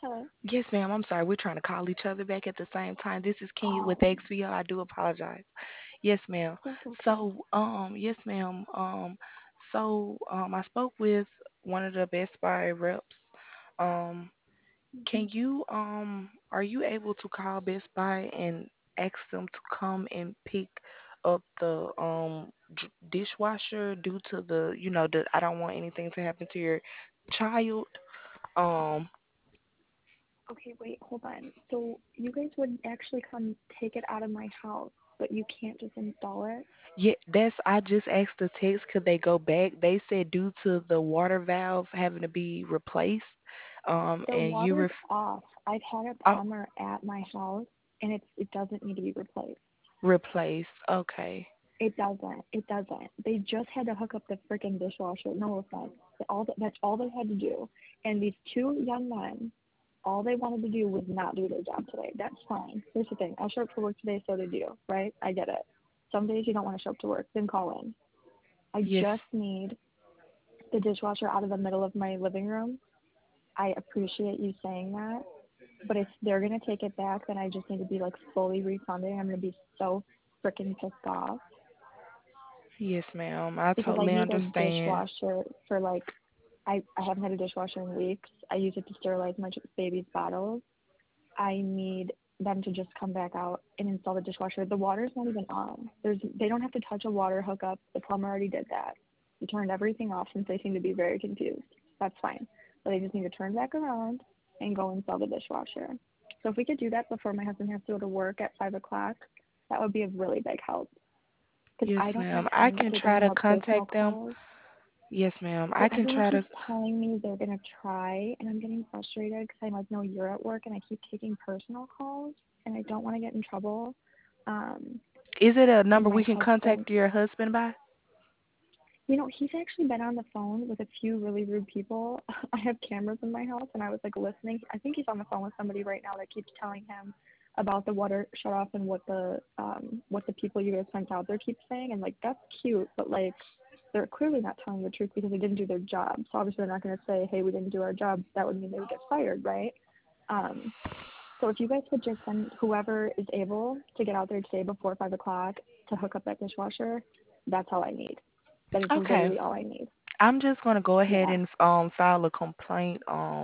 Hello. Yes, ma'am. I'm sorry. We're trying to call each other back at the same time. This is Kenya with Oh, XVO. I do apologize. Yes, ma'am. that's okay. Yes, ma'am. I spoke with one of the Best Buy reps. Um, Hmm. can you, are you able to call Best Buy and ask them to come and pick up the dishwasher due to I don't want anything to happen to your child. Um, Okay, wait, hold on. So you guys would actually come take it out of my house, but you can't just install it? Yeah, I just asked the text, could they go back? They said due to the water valve having to be replaced, The and you water's off. I've had a oh, plumber at my house, and it doesn't need to be replaced. replaced. Okay. It doesn't. It doesn't. They just had to hook up the freaking dishwasher. No offense. That's all they had to do. And these two young men, all they wanted to do was not do their job today. That's fine. Here's the thing. I showed up for work today, so did you, right? I get it. Some days you don't want to show up to work, then call in. I just Yes. need the dishwasher out of the middle of my living room. I appreciate you saying that, but if they're gonna take it back, then I just need to be like fully refunded. I'm gonna be so freaking pissed off Yes, ma'am. I because I totally need a understand. dishwasher for like I haven't had a dishwasher in weeks. I use it to sterilize my baby's bottles. I need them to just come back out and install the dishwasher. The water's not even on. They don't have to touch a water hookup. The plumber already did that. He turned everything off since they seem to be very confused. That's fine. But they just need to turn back around and go install the dishwasher. So if we could do that before my husband has to go to work at 5 o'clock, that would be a really big help. Because I Yes, don't have ma'am. I time to can take try any to more personal contact them. calls. Yes, ma'am. I So can everyone try to. keeps telling me they're gonna try, and I'm getting frustrated because I like know you're at work, and I keep taking personal calls, and I don't want to get in trouble. Um, Is it a and number my we can husband, contact your husband by? he's actually been on the phone with a few really rude people. I have cameras in my house, and I was like listening. I think he's on the phone with somebody right now that keeps telling him about the water shut off and what the people you guys sent out there keep saying, and like that's cute, but like they're clearly not telling the truth because they didn't do their job. So obviously they're not going to say, hey, we didn't do our job. That would mean they would get fired, right? Um, so if you guys could just send whoever is able to get out there today before 5 o'clock to hook up that dishwasher, that's all I need. That is Okay. literally all I need. I'm just gonna go ahead Yeah. and file a complaint.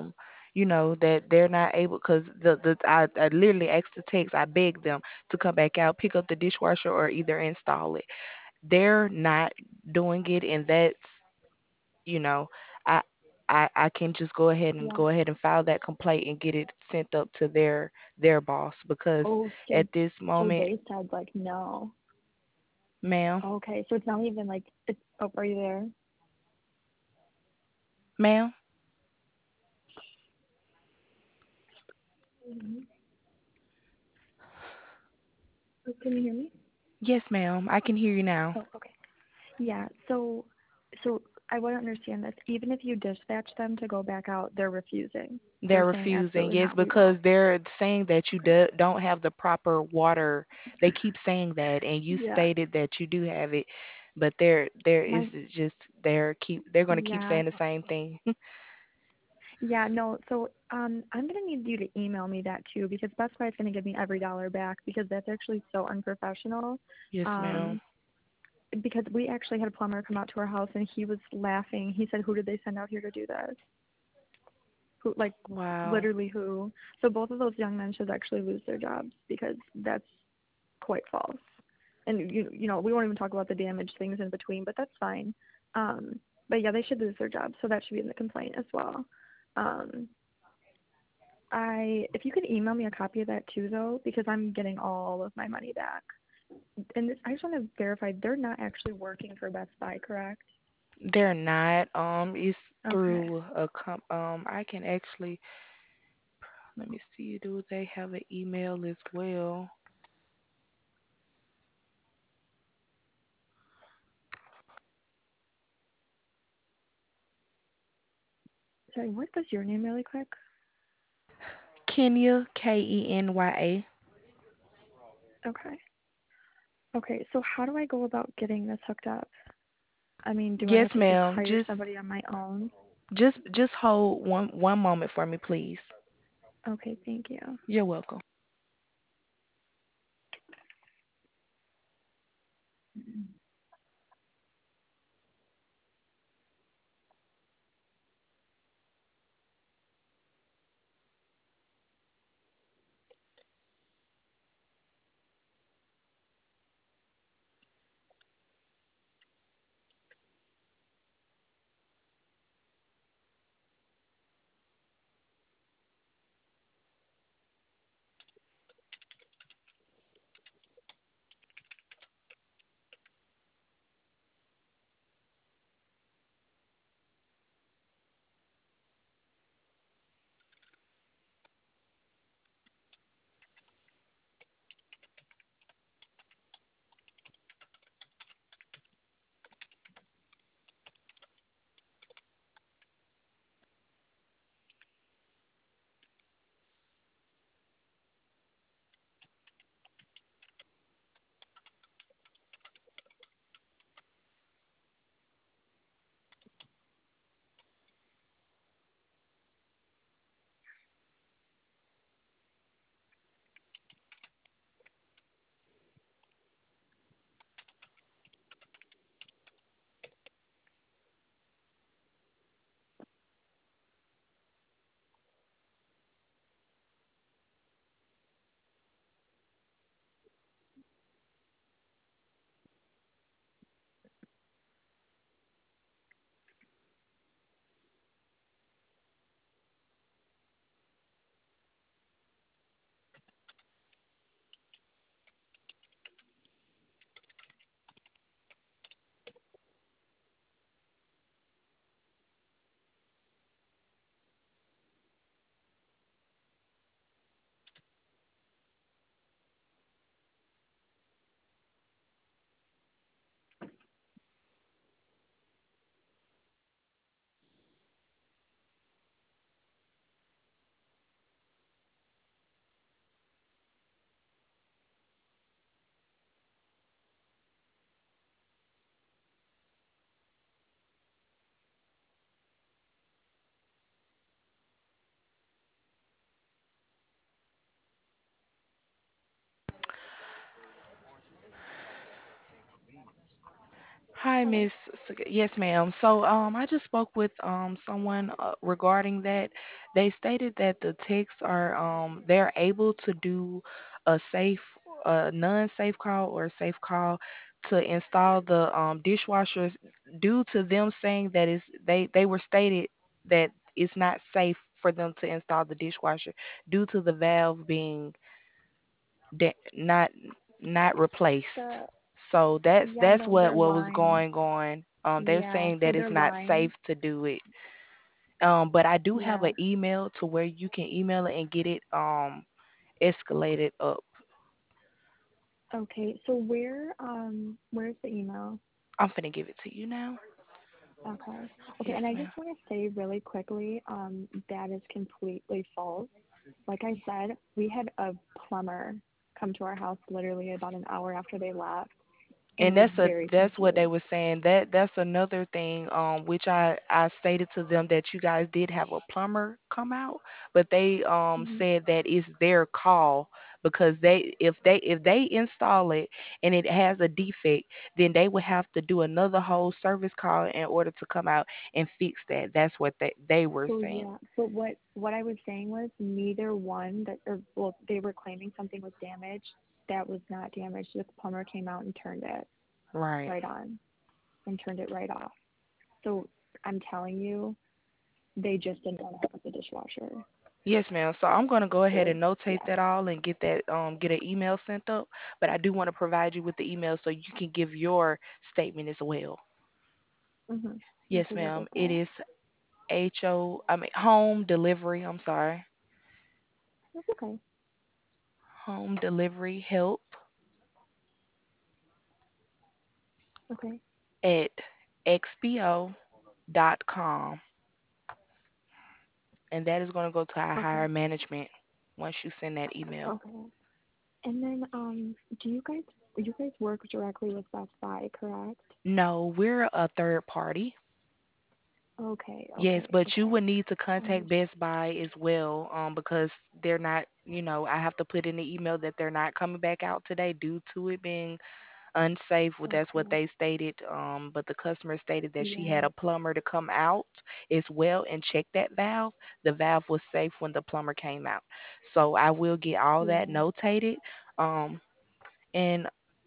That they're not able because I literally asked the text. I begged them to come back out, pick up the dishwasher, or either install it. They're not doing it, and that's you know I. I can just Yeah. go ahead and file that complaint and get it sent up to their boss because Oh, so at this so moment, they said like no. ma'am, Okay, so it's not even like it's. Oh, are you there? ma'am, Mhm. Oh, can you hear me? yes, ma'am, I can hear you now. Oh, okay. Yeah. So I want to understand this. Even if you dispatch them to go back out, they're refusing. They're They're saying refusing, absolutely yes, not. We won't. because they're saying that you Okay. don't have the proper water. They keep saying that, and you Yeah. stated that you do have it, but there My is just they're going to keep yeah. saying the same thing. Yeah, no. So I'm gonna need you to email me that too because Best Buy is gonna give me every dollar back because that's actually so unprofessional. Yes, ma'am. Um, because we actually had a plumber come out to our house and he was laughing. He said, "Who did they send out here to do this? Who like Wow. literally who?" So both of those young men should actually lose their jobs because that's quite false. And we won't even talk about the damage things in between, but that's fine. Um, but yeah, they should lose their jobs, so that should be in the complaint as well. Um, if you could email me a copy of that too, though, because I'm getting all of my money back. And I just want to verify they're not actually working for Best Buy, correct? They're not. It's Okay. through a I can actually let me see. Do they have an email as well? Sorry, what was your name really quick? Kenya, Kenya. Okay. Okay, so how do I go about getting this hooked up? I mean, do I have Yes, to just ma'am. hire somebody on my own? Just hold one moment for me, please. Okay, thank you. You're welcome. Hi, Hello. Miss. Yes, ma'am. So, I just spoke with someone regarding that. They stated that the techs are they're able to do a safe, non-safe call or a safe call to install the dishwashers due to them saying that they were stated that it's not safe for them to install the dishwasher due to the valve being not replaced. The So Yeah, that's no, what they're was lying. going on. They're Yeah, saying so that they're it's not lying. safe to do it. But I do have Yeah. an email to where you can email it and get it escalated up. Okay, so where's the email? I'm finna give it to you now. Okay. Okay, and Yes, I just ma'am. want to say really quickly, that is completely false. Like I said, we had a plumber come to our house literally about an hour after they left and And was very that's what they confused. were saying. That's another thing, which I stated to them that you guys did have a plumber come out, but they Hmm. said that it's their call because if they install it and it has a defect, then they would have to do another whole service call in order to come out and fix that. That's what they were So saying. yeah, but what I was saying was neither one that or well they were claiming something was damaged. That was not damaged. The plumber came out and turned it Right. right on and turned it right off. So I'm telling you, they just didn't want to hook up the dishwasher. Yes, ma'am. So I'm going to go ahead Like, and notate yeah. that all and get an email sent up. But I do want to provide you with the email so you can give your statement as well. Mhm. Yes, Okay, what is ma'am. It that? is I mean home delivery, I'm sorry. That's okay. Home delivery help Okay. at xpo.com. And that is going to go to our Okay. higher management once you send that email. Okay. And then do you guys work directly with Best Buy, correct? No, we're a third party. Okay, Yes, okay, but you okay. would need to contact Understood. Best Buy as well, because they're not, I have to put in the email that they're not coming back out today due to it being unsafe. Well, that's what Okay. they stated. But the customer stated that she had Yeah. a plumber to come out as well and check that valve. The valve was safe when the plumber came out. So I will get all that Yeah. notated. Um, and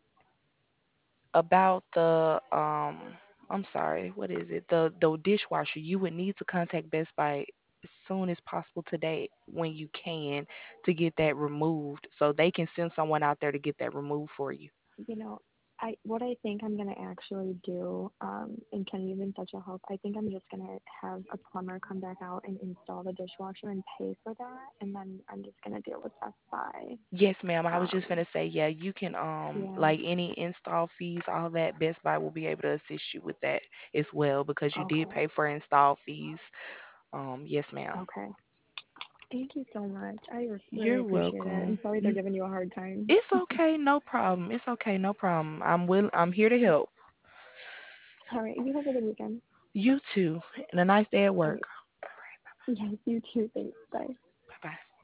about I'm sorry, what is it? The dishwasher, you would need to contact Best Buy as soon as possible today when you can to get that removed so they can send someone out there to get that removed for you. You know, what I think I'm gonna actually do, and can you've been such a help. I think I'm just gonna have a plumber come back out and install the dishwasher and pay for that, and then I'm just gonna deal with Best Buy. Yes, ma'am. I was just Um, gonna say, yeah, you can yeah. like any install fees, all that, Best Buy will be able to assist you with that as well because you did Okay. pay for install fees. Yes, ma'am. Okay. Thank you so much. I really You're appreciate it. welcome. I'm sorry they're giving you a hard time. It's okay, no problem. It's okay, no problem. I'm here to help. All right. You have a good weekend. You too. And a nice day at All work. right. Yes, you too. Thanks. Bye. Bye bye.